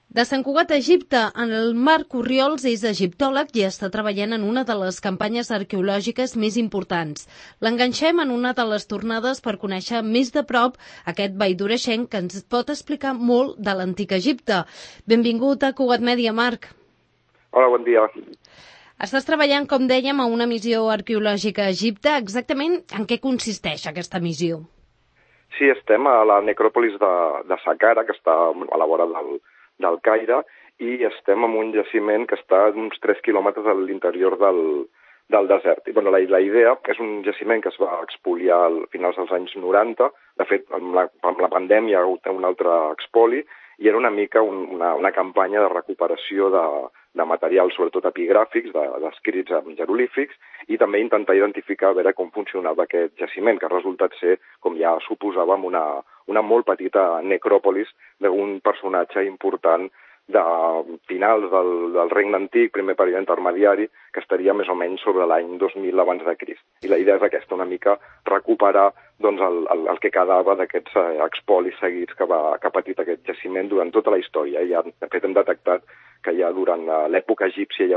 De Sant Cugat a Egipte, el Marc Orriols és egiptòleg i està treballant en una de les campanyes arqueològiques més importants. L'enganxem en una de les tornades per conèixer més de prop aquest baidureixenc que ens pot explicar molt de l'antic Egipte. Benvingut a Cugat Mèdia, Marc. Hola, bon dia. Estàs treballant, com dèiem, a una missió arqueològica a Egipte. Exactament en què consisteix aquesta missió? Sí, estem a la necròpolis de Saqqara, que està a la vora del Caire, i estem en un jaciment que està a uns 3 quilòmetres a l'interior del desert. I, la idea és un jaciment que es va expoliar a finals dels anys 90. De fet, amb la pandèmia hi ha hagut un altre expoli, i era una mica una campanya de recuperació de materials, sobretot epigràfics, d'escrits jeroglífics, i també intentar identificar a veure com funcionava aquest jaciment, que ha resultat ser, com ja suposàvem, una molt petita necròpolis d'un personatge important de finals del Regne Antic, primer període intermediari, que estaria més o menys sobre l'any 2000 abans de Crist. I la idea és aquesta, una mica recuperar el que quedava d'aquests expolis seguits que ha patit aquest jaciment durant tota la història. I de fet hem detectat que ja durant l'època egípcia ja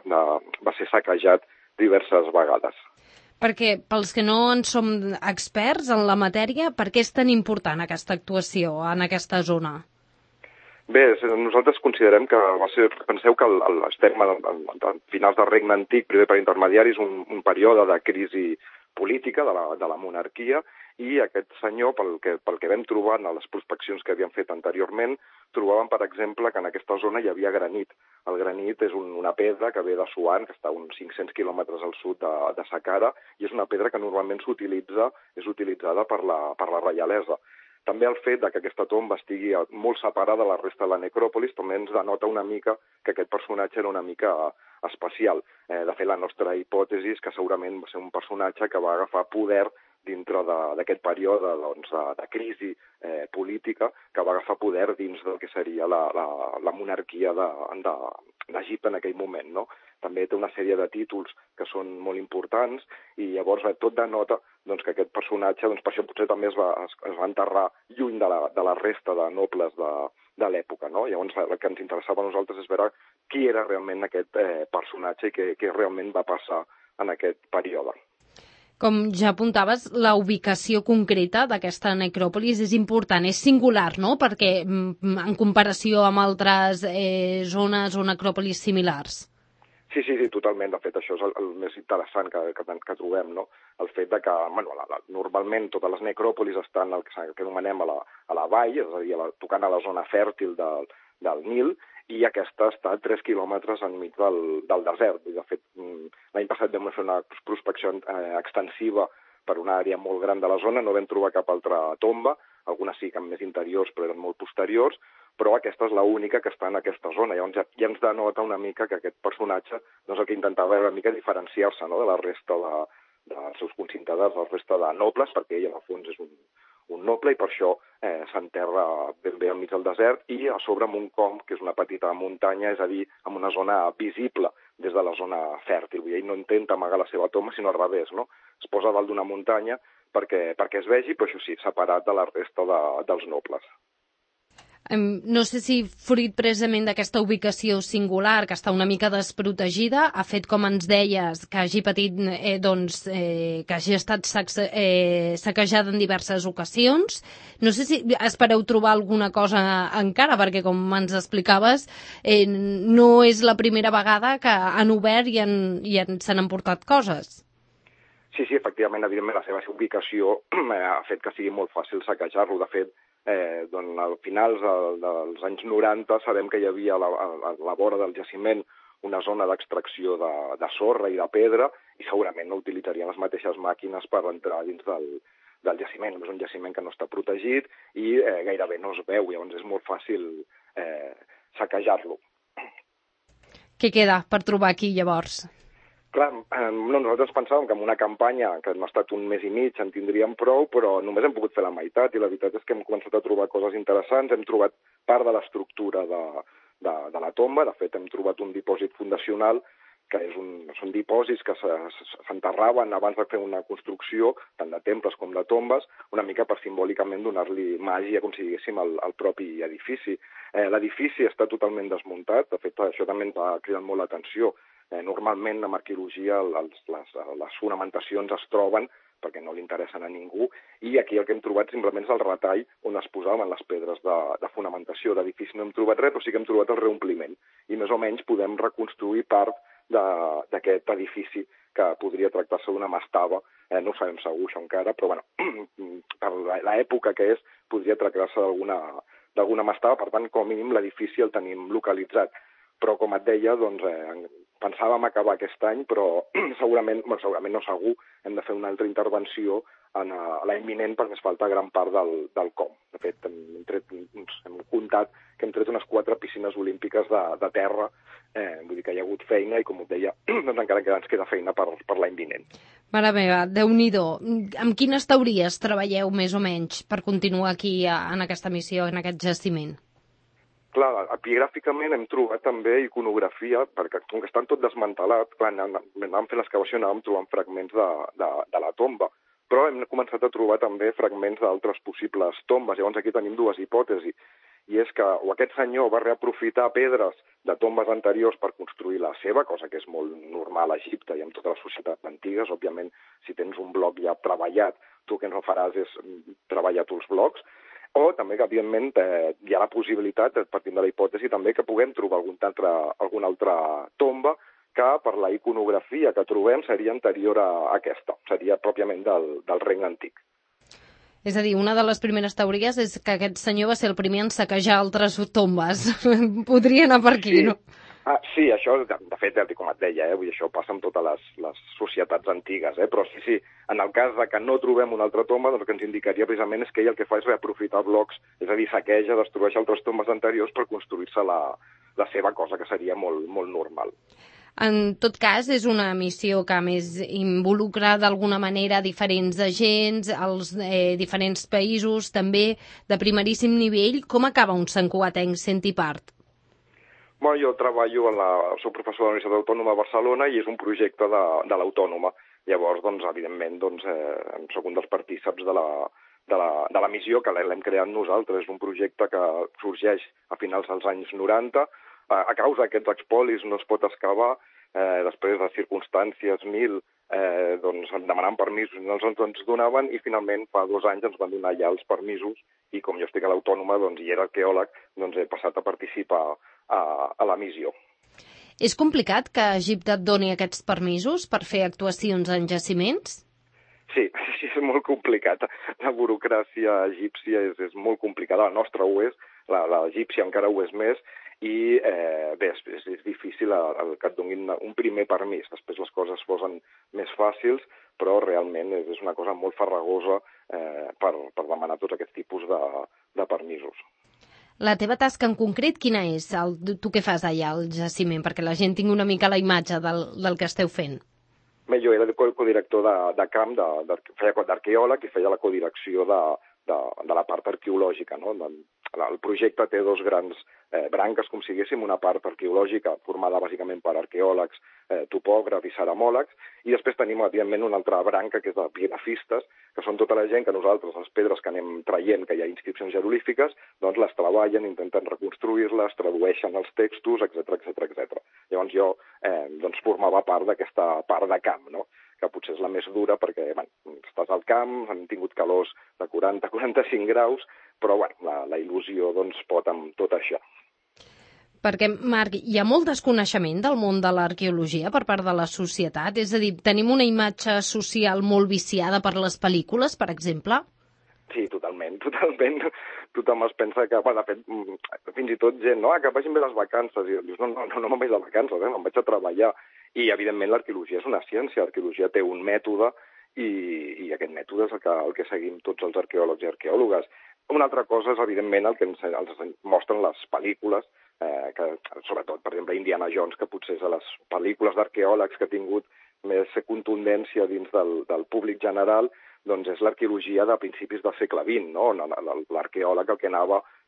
va ser saquejat diverses vegades. Perquè, pels que no en som experts en la matèria, per què és tan important aquesta actuació en aquesta zona? Bé, nosaltres considerem que penseu que estem a finals del Regne Antic, primer per intermediari, és un període de crisi política de la monarquia, i aquest senyor, pel que vam trobar en les prospeccions que havíem fet anteriorment, trobàvem, per exemple, que en aquesta zona hi havia granit. El granit és una pedra que ve d'Assuan, que està a uns 500 quilòmetres al sud de Saqqara, i és una pedra que normalment és utilitzada per la reialesa. També el fet que aquesta tomba estigui molt separada de la resta de la necròpolis també ens denota una mica que aquest personatge era una mica especial. De fet, la nostra hipòtesi és que segurament va ser un personatge que va agafar poder dintre d'aquest període de crisi política, que va agafar poder dins del que seria la monarquia d'Egipte en aquell moment, no? També té una sèrie de títols que són molt importants, i llavors tot denota que aquest personatge, per això potser també es va enterrar lluny de la resta de nobles de l'època, no? Llavors el que ens interessava a nosaltres és veure qui era realment aquest personatge i què realment va passar en aquest període. Com ja apuntaves, la ubicació concreta d'aquesta necròpolis és important, és singular, no? Perquè en comparació amb altres zones o necròpolis similars. Sí, totalment. De fet, això és el més interessant que trobem, no? El fet que, normalment totes les necròpolis estan el que anomenem a la vall, és a dir, tocant a la zona fèrtil del Nil, i aquesta està a 3 quilòmetres enmig del desert. I, de fet, l'any passat vam fer una prospecció extensiva per una àrea molt gran de la zona, no vam trobar cap altra tomba, algunes sí que més interiors però eren molt posteriors, però aquesta és l'única que està en aquesta zona. Llavors ja ens denota una mica que aquest personatge el que intentava era una mica diferenciar-se, no?, de la resta dels seus conciutadans, de la resta de nobles, perquè ell en el fons és un noble, i per això s'enterra ben bé enmig del desert, i a sobre amb un com, que és una petita muntanya, és a dir, amb una zona visible des de la zona fèrtil. Ell no intenta amagar la seva tomba, sinó al revés, no? Es posa dalt d'una muntanya perquè es vegi, però això sí, separat de la resta dels nobles. No sé si fruit precisament d'aquesta ubicació singular, que està una mica desprotegida, ha fet, com ens deies, que hagi patit, que hagi estat saquejada en diverses ocasions. No sé si espereu trobar alguna cosa encara, perquè, com ens explicaves, no és la primera vegada que han obert i se n'han portat coses. Sí, efectivament, evidentment, la seva ubicació ha fet que sigui molt fàcil saquejar-lo. De fet, a finals dels anys 90 sabem que hi havia a la vora del jaciment una zona d'extracció de sorra i de pedra, i segurament no utilitzarien les mateixes màquines per entrar dins del jaciment. És un jaciment que no està protegit i gairebé no es veu, llavors és molt fàcil saquejar-lo. Què queda per trobar aquí, llavors? Clar, nosaltres pensàvem que amb una campanya que no ha estat un mes i mig en tindríem prou, però només hem pogut fer la meitat, i la veritat és que hem començat a trobar coses interessants. Hem trobat part de l'estructura de la tomba. De fet, hem trobat un dipòsit fundacional que són dipòsits que s'enterraven abans de fer una construcció, tant de temples com de tombes, una mica per simbòlicament donar-li màgia, com si diguéssim, al propi edifici. L'edifici està totalment desmuntat, de fet això també ens ha cridat molt l'atenció. Normalment en arqueologia les fonamentacions es troben perquè no li interessen a ningú, i aquí el que hem trobat simplement és el retall on es posaven les pedres de fonamentació. D'edifici no hem trobat res, però sí que hem trobat el reompliment, i més o menys podem reconstruir part d'aquest edifici que podria tractar-se d'una mastaba, no ho sabem segur això encara, però bueno, per l'època que és, podria tractar-se d'alguna mastaba, per tant, com a mínim l'edifici el tenim localitzat. Però, com et deia, doncs, pensàvem acabar aquest any, però segurament no segur, hem de fer una altra intervenció a la imminent perquè ens falta gran part del com. De fet, hem comptat que hem tret unes 4 piscines olímpiques de terra, vull dir que hi ha hagut feina i, com et deia, doncs encara que ens queda feina per l'any vinent. Mare meva, Déu-n'hi-do. Amb quines teories treballeu més o menys per continuar aquí en aquesta missió, en aquest jaciment? Clar, epigràficament hem trobat també iconografia, perquè com que estan tot desmantelat, clar, anàvem fent l'excavació, anàvem trobant fragments de la tomba, però hem començat a trobar també fragments d'altres possibles tombes. Llavors aquí tenim 2 hipòtesis, i és que o aquest senyor va reaprofitar pedres de tombes anteriors per construir la seva, cosa que és molt normal a Egipte i en totes les societats antigues. Òbviament, si tens un bloc ja treballat, tu que no faràs és treballar tu els blocs, o també que, evidentment, hi ha la possibilitat, partint de la hipòtesi, també que puguem trobar alguna altra tomba que, per la iconografia que trobem, seria anterior a aquesta, seria pròpiament del Regne Antic. És a dir, una de les primeres teories és que aquest senyor va ser el primer en saquejar altres tombes. Podria anar per aquí, sí. No? Sí, això, de fet, com et deia, vull dir, això passa amb totes les societats antigues, però sí, en el cas de que no trobem una altra tomba, doncs el que ens indicaria precisament és que ell el que fa és reaprofitar blocs, és a dir, saqueja, destrueix altres tombes anteriors per construir-se la seva cosa, que seria molt, molt normal. En tot cas, és una missió que, a més, involucra d'alguna manera diferents agents, els diferents països, també de primeríssim nivell. Com acaba un santcugatenc sent-hi part? Bueno, jo treballo, soc professor de la Universitat Autònoma de Barcelona i és un projecte de l'Autònoma. Llavors, doncs, evidentment, soc un dels partíceps de la missió que l'hem creat nosaltres. És un projecte que sorgeix a finals dels anys 90. A causa d'aquests expolis no es pot excavar. Després de circumstàncies doncs demanant permisos i no ens donaven, i finalment fa 2 anys ens van donar ja els permisos, i com jo estic a l'Autònoma i era arqueòleg, doncs he passat a participar a la missió. És complicat que Egipte et doni aquests permisos per fer actuacions en jaciments? Sí, és molt complicat. La burocràcia egípcia és molt complicada, la nostra ho és, l'egípcia encara ho és més, i bé, és difícil que et donin un primer permís. Després les coses es posen més fàcils, però realment és una cosa molt farragosa per demanar tots aquests tipus de permisos. La teva tasca en concret quina és? Tu què fas allà al jaciment? Perquè la gent tingui una mica la imatge del que esteu fent. Bé, jo era el codirector de camp, feia d'arqueòleg i feia la codirecció de la part arqueològica, no? El projecte té 2 grans branques, com si diguéssim, una part arqueològica formada bàsicament per arqueòlegs, topògrafs i ceramòlegs, i després tenim, evidentment, una altra branca que és d'epigrafistes, que són tota la gent que nosaltres, les pedres que anem traient, que hi ha inscripcions jeroglífiques, doncs les treballen, intenten reconstruir-les, tradueixen els textos, etc. Llavors jo formava part d'aquesta part de camp, no? Que potser és la més dura perquè estàs al camp, han tingut calors de 40-45 graus, però la il·lusió pot amb tot això. Perquè, Marc, hi ha molt desconeixement del món de l'arqueologia per part de la societat? És a dir, tenim una imatge social molt viciada per les pel·lícules, per exemple? Sí, totalment. Tothom es pensa que, de fet, fins i tot gent, que vagin bé les vacances, i dius, no me'n vaig de vacances, me'n vaig a treballar. I, evidentment, l'arqueologia és una ciència, l'arqueologia té un mètode, i aquest mètode és el que seguim tots els arqueòlegs i arqueòlogues. Una altra cosa és, evidentment, el que ens mostren les pel·lícules, que, sobretot, per exemple, Indiana Jones, que potser és de les pel·lícules d'arqueòlegs que ha tingut més contundència dins del públic general, doncs és l'arqueologia de principis del segle XX, no? L'arqueòleg el que anava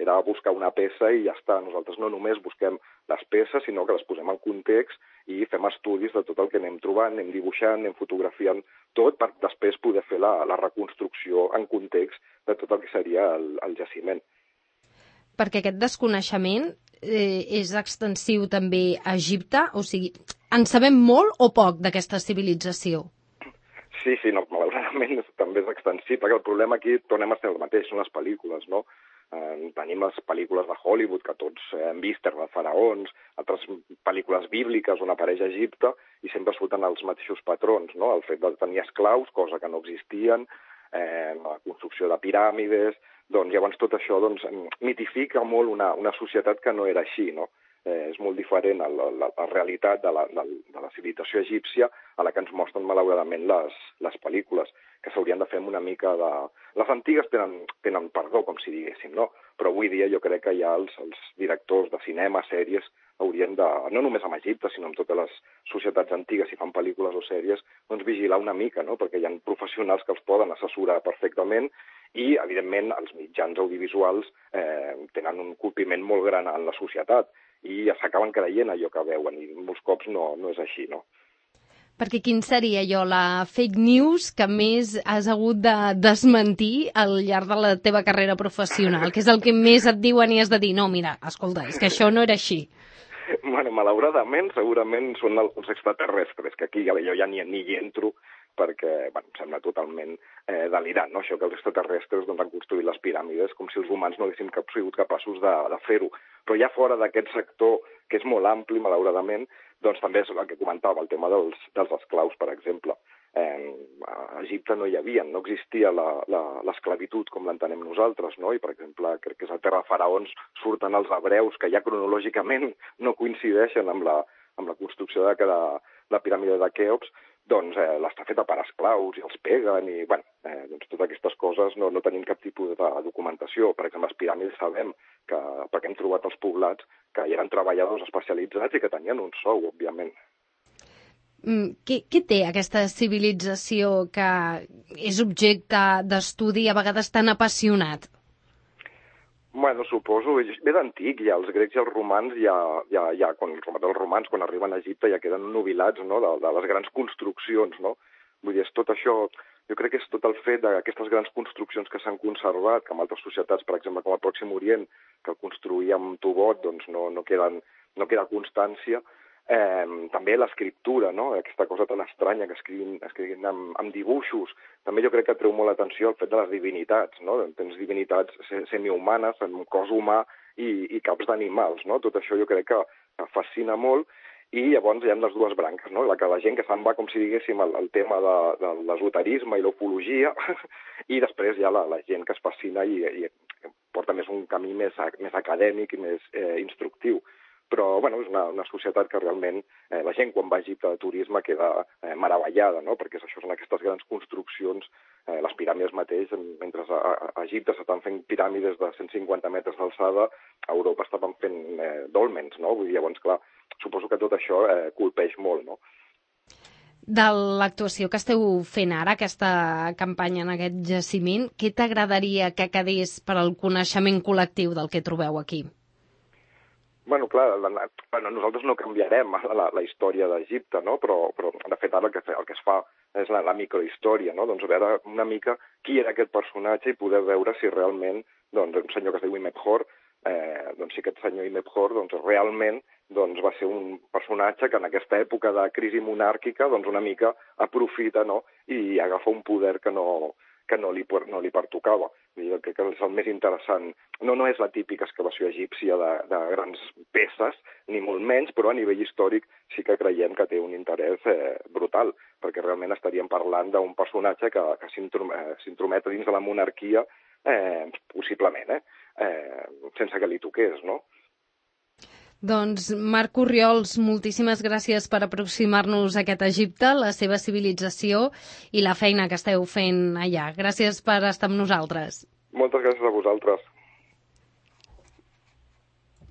era buscar una peça i ja està. Nosaltres no només busquem les peces, sinó que les posem en context i fem estudis de tot el que anem trobant, anem dibuixant, anem fotografiant tot per després poder fer la reconstrucció en context de tot el que seria el jaciment. Perquè aquest desconeixement és extensiu també a Egipte? O sigui, en sabem molt o poc d'aquesta civilització? Sí, no, malauradament també és extensiu, perquè el problema aquí tornem a ser el mateix, són les pel·lícules, no? Tenim les pel·lícules de Hollywood, que tots hem vist, Terra de faraons, altres pel·lícules bíbliques on apareix Egipte, i sempre surten els mateixos patrons, no? El fet de tenir esclaus, cosa que no existien, la construcció de piràmides, doncs llavors tot això mitifica molt una societat que no era així, no? És molt diferent a la realitat de la civilització egípcia a la que ens mostren malauradament les pel·lícules, que s'haurien de fer amb una mica de... Les antigues tenen perdó, com si diguéssim, no? Però avui dia jo crec que ja els directors de cinema, sèries, haurien de, no només amb Egipte, sinó amb totes les societats antigues, si fan pel·lícules o sèries, doncs vigilar una mica, no? Perquè hi ha professionals que els poden assessorar perfectament i, evidentment, els mitjans audiovisuals tenen un colpiment molt gran en la societat i s'acaben creient allò que veuen, i molts cops no és així, no? Perquè quin seria allò, la fake news que més has hagut de desmentir al llarg de la teva carrera professional? Què és el que més et diuen i has de dir, no, mira, escolta, és que això no era així? Bueno, malauradament, segurament són els extraterrestres, que aquí jo ja ni hi entro, perquè em sembla totalment delirant, no? Això que els extraterrestres han construït les piràmides com si els humans no haguéssim sigut capaços de fer-ho. Però ja fora d'aquest sector, que és molt ampli, malauradament, doncs també és el que comentava, el tema dels esclaus, per exemple. A Egipte no existia l'esclavitud com l'entenem nosaltres, no? I, per exemple, crec que és a Terra de faraons surten els hebreus, que ja cronològicament no coincideixen amb la construcció de la piràmide de Keops, doncs l'està feta per esclaus i els peguen i, doncs totes aquestes coses no tenim cap tipus de documentació. Per exemple, les piràmides sabem que, perquè hem trobat els poblats, que hi eren treballadors especialitzats i que tenien un sou, òbviament. Què té aquesta civilització que és objecte d'estudi a vegades tan apassionat? Bueno, suposo, ve d'antic, ja els grecs i els romans els romans quan arriben a Egipte ja queden nubilats, no?, de les grans construccions, no? Vull dir, és tot això, jo crec que és tot el fet d'aquestes grans construccions que s'han conservat, que en altres societats, per exemple, com el Pròxim Orient, que el construïa amb tubot, doncs no queda constància. També l'escriptura, no?, aquesta cosa tan estranya que escriguin amb dibuixos. També jo crec que treu molt l'atenció el fet de les divinitats, no? Tens divinitats semihumanes, amb cos humà i caps d'animals, no? Tot això jo crec que fascina molt, i llavors hi ha les dues branques, no? La gent que se'n va, com si diguéssim, al tema de l'esoterisme i l'ufologia, i després hi ha la gent que es fascina i porta més un camí més acadèmic i més instructiu. Però, és una societat que realment la gent quan va a Egipte de turisme queda meravellada, no? Perquè això són aquestes grans construccions, les piràmides mateix, mentre a Egipte s'estan fent piràmides de 150 metres d'alçada, a Europa estaven fent dòlmens, no? Vull dir, llavors, clar, suposo que tot això colpeix molt, no? De l'actuació que esteu fent ara, aquesta campanya en aquest jaciment, què t'agradaria que quedés per al coneixement col·lectiu del que trobeu aquí? Bueno, clar, nosaltres no canviarem la història d'Egipte, no? Però de fet ara el que es fa és la microhistòria, no? Doncs veure una mica qui era aquest personatge i poder veure si realment, un senyor que es diu Imhotep, si aquest senyor Imhotep realment va ser un personatge que en aquesta època de crisi monàrquica una mica aprofita, no?, i agafa un poder que no li pertocava. Jo crec que és el més interessant. No és la típica excavació egípcia de grans peces, ni molt menys, però a nivell històric sí que creiem que té un interès brutal, perquè realment estaríem parlant d'un personatge que s'intromet dins de la monarquia, possiblement, sense que li toqués, no? Doncs, Marc Orriols, moltíssimes gràcies per aproximar-nos a aquest Egipte, la seva civilització i la feina que esteu fent allà. Gràcies per estar amb nosaltres. Moltes gràcies a vosaltres.